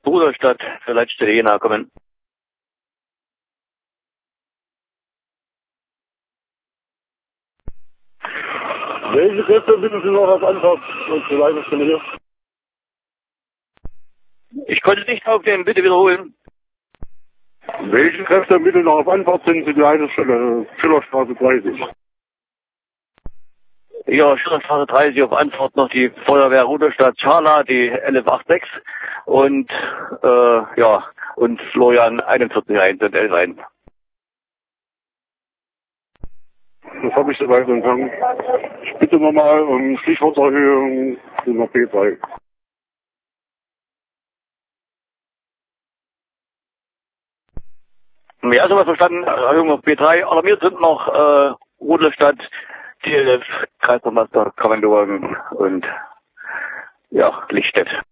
Bruderstadt für letzte Jena kommen. Welche Kräfte bieten Sie noch als Anfahrt zur Leitungsstelle hier? Ich konnte nicht aufnehmen, bitte wiederholen. Welche Kräfte bieten noch auf Anfahrt sind zu der Leitungsstelle Schillerstraße 30? Ja, Schillerstraße 30 auf Anfahrt noch die Feuerwehr Ruderstadt Scharla, die 1186 und und Florian 41 und 11 Das habe ich soweit empfangen. Ich bitte nochmal um Stichworterhöhung in der P3. Ja, sowas verstanden, Erhöhung auf B3. Alarmiert sind noch Ruderstadt, DLF, Kreisvermaster, Kommandorgen und Lichtstedt.